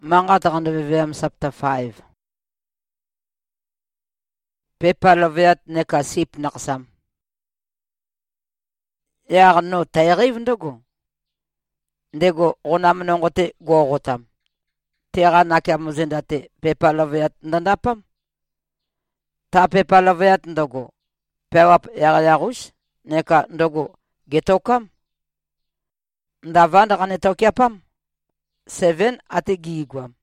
Mangatang Levium chapter 5. Pepa loviat neka sip naksam. Yag no tayriv ndogo. Ndego onam nongote gogotam. Tera nakia muzendate pepa loviat ndandapam. Ta pepa loviat ndogo. Pewap yarush neka ndogo getokam. Ndavanda kanetokiapam. 7 ate gigwam.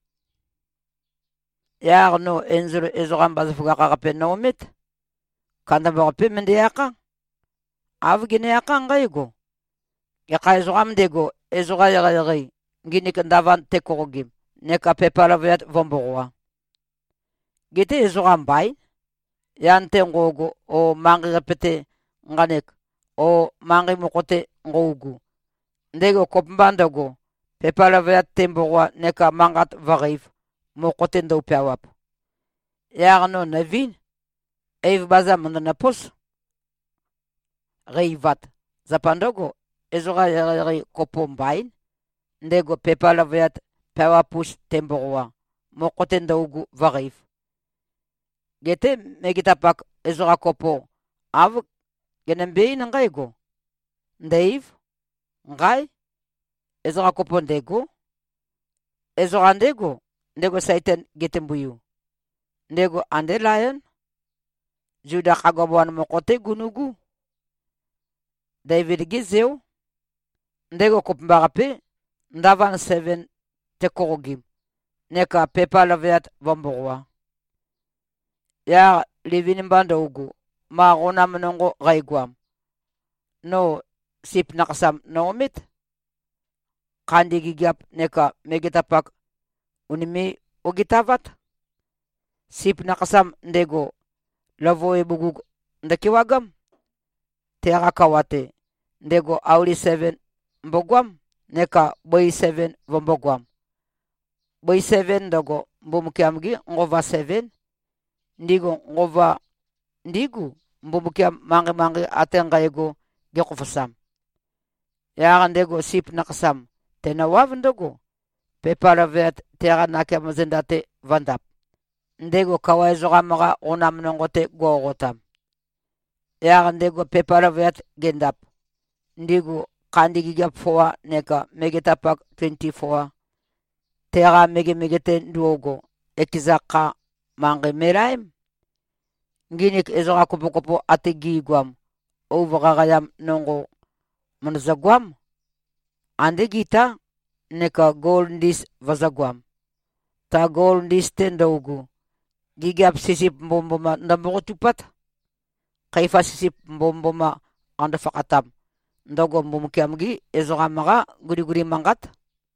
Yag no enzuru ezogam bazfugakape nomit. Kanda bape mendiaka. Avgine yaka ngaigo. Yaka ezogam dego ezoga yagay. Gini kandavan tekogim. Neka pepa loviat vomborwa. Gite ezogam bay. Yante ngogo o mangi repete nganek o mangi mokote ngogu. Ndego kopmbandago pepa loviat temborwa neka mangat varif mokote ndo pewap. Yagno navin ev baza mandana pos reivat zapandogo ezoga yagay kopombain ndego pepa loviat pewapus temborwa mokote ndogu varif. Gete megitapak ezoga kopo av genembe ngaigo ndeiv ngai ezoga kopo ndego ezoga ndego saitan getembuyu ndego ande lion juda kagobwan mokote gunugu David gizeu ndego kopmbagape ndavan 7 tekogim neka pepa loviat vomborwa. Ya livin mbando ugu ma gona mnongo gaigwam no sip naksam no mit kandi gigyap neka megitapak unimi ogitavat sip naksam ndego lavoe bugug ndakiwagam tera kawate ndego auli 7 mbogwam neka boy 7 vombogwam boy 7 ndogo mbumkiamgi ngova 7 ndigo ngova ndigu mbumbukia mangi atenga ego gekufusam ya ndego sip naksam tena wav ndogo pepa loviat tera nakia mazendate vandap ndego kawaizo gamaga onam nongote gogotam ya ndego pepa loviat gendap ndigu kandi gigap foa neka megetapak 24 tera megete nduogo ekizaka mangi meraim nginik ezoga kopo ate gigwam ovagayam nongo manzagwam ande gita neka goldis vazagwam ta goldis tendogu gigap sisip mbomboma ndamotupat kaifa sisip mbomboma anda fakatam ndogo mbumkiamgi ezoga maga guri mangat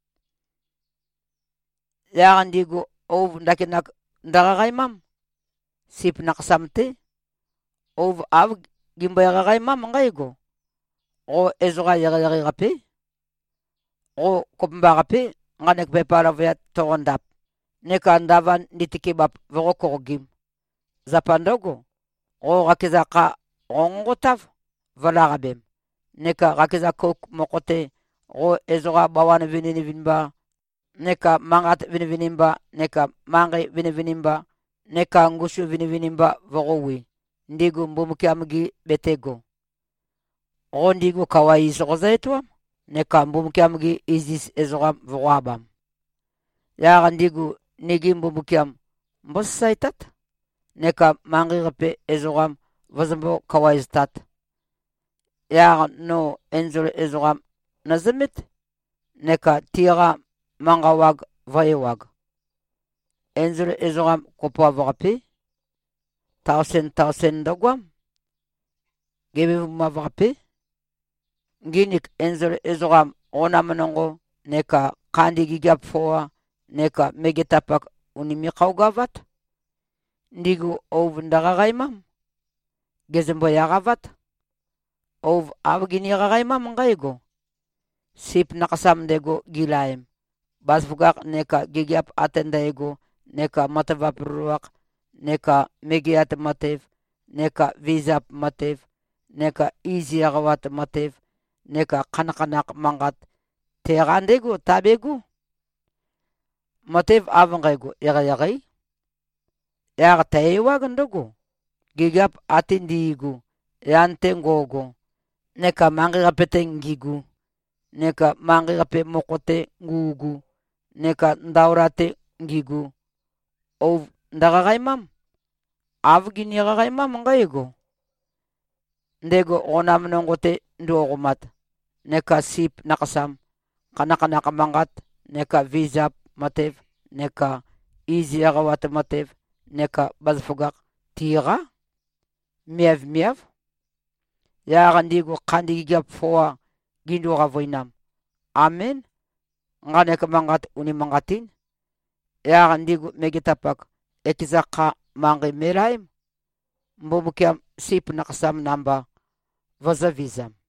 ya ndigo ov ndakinak ndagagaimam sip naksamte ov av gimbayagagaimam ngaigo o ezoga yagagape o kopmbagape nganek pepa loviat togondap neka ndavan nitikibap vogokogim zapandogo o gakizaka ongotav valagabem neka gakiza kok mokote o ezoga bawan vinba neka mangat vinimba neka mangi vinimba neka ngushu vinimba vogowi ndigu mbumkiamgi betego o ndigu kawai zogozaitwa neka mbumkiamgi izis ezogam vogabam ya ndigu nigi mbumkiam mbosaitat neka mangi gape ezogam vazambo kawai stat ya no enzol ezogam nazamit neka tira mangawag vayewag enzol ezogam kopo avagape 1000 dogwam gebe mavagape nginik enzol ezogam onamanongo neka kandi gigap foa neka megetapak unimi kaugavat ndigu ov ndagagaimam gezembo yagavat ov avgini yagagaimam ngaigo sip nakasam ndego gilaim basfugak neka gigyap atenda ego neka matavapruak neka megiat matev neka vizap matev neka easy agawat matev neka kanakanak mangat terandego tabegu matev avangaigo yagai yaga taewagandago gigap atindigu yantengogo neka mangi gapetengigu neka mangi gape mokote ngugu neka ndaurate ngigu ov ndagagai mam avgini gagai mam ngaigo ndego onam nongote ndogomat neka sip nakasam kanaka mangat neka vizap matev neka easy agawat matev neka bazfugak tira miav yaga ndigo kandi gap foa gindo gavoinam amen nganeka mangat uni mangatin yaga ndigo megitapak ekizaka mangi meraim mbobukiam sip nakasam namba vazavizam